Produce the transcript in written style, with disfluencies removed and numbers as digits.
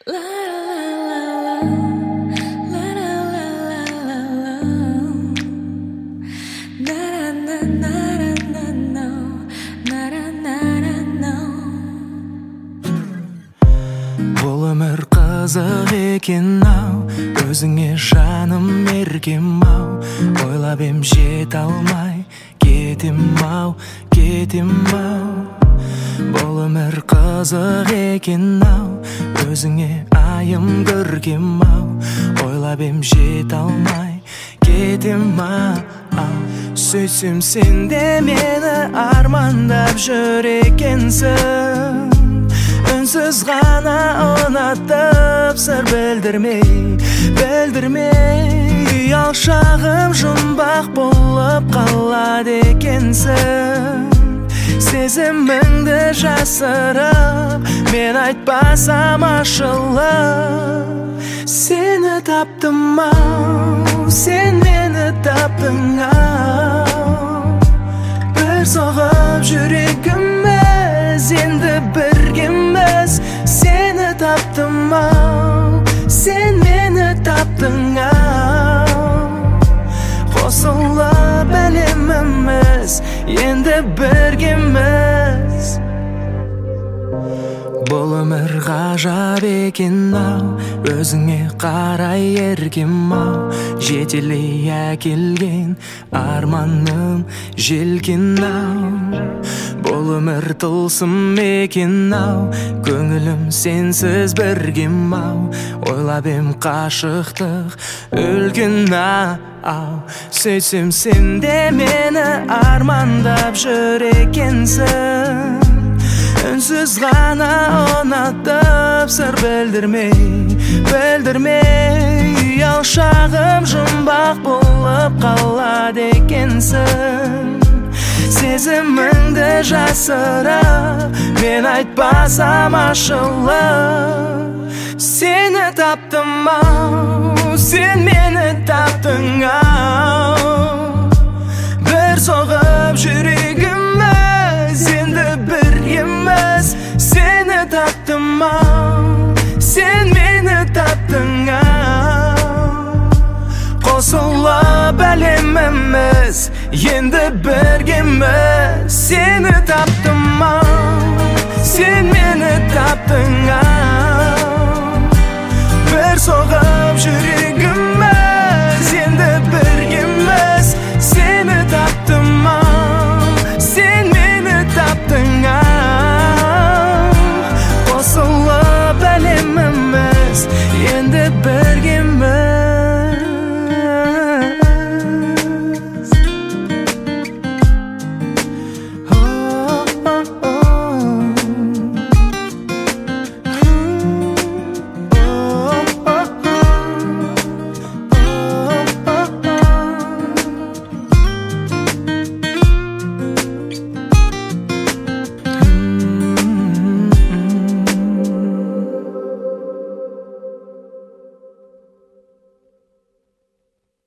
Бұл өмір қызық екен-ау, өзіңе жаным еркем-ау. Ойлап ем жете алмай кетем-ау. Бұл өмір қызық екен-ау, өзіңе айым көркем-ау. Ойлап ем жете алмай кетем-ау. Сөйтсем сен де мені армандап жүр екенсің. Үнсіз ғана ұнатып сыр білдірмей Ұялшағым жұмбақ болып қалады екенсің. Сезіміңді жасырып мен айтпасам ашылып. Сені таптым-ау, сен мені таптың-ау. Бір соғып жүрегіміз енді біргеміз. Сені таптым-ау, сен мені таптың-ау. Қосылып әлеміміз енді біргеміз. Бұл өмір ғажап екен-ау, өзіңе қарай еркем-ау. Жетелей әкелген арманым желкен-ау. Бұл өмір тылсым екен-ау, көңілім сенсіз біргем-ау. Ойлап ем қашықтық үлкен-ау. Сөйтсем сен де мені армандап жүр екенсің. Үнсіз ғана ұнатып сыр білдірмей Ұялшағым жұмбақ болып қалады екенсің. Сезіміңді жасырып мен айтпасам ашылып. Сені таптым-ау, сен мені таптың-ау. Бір соғып жүрегіміз енді біргеміз. Сені таптым-ау, сен мені таптың-ау. Қосылып әлеміміз енді біргеміз. Сені таптым-ау, сен мені таптың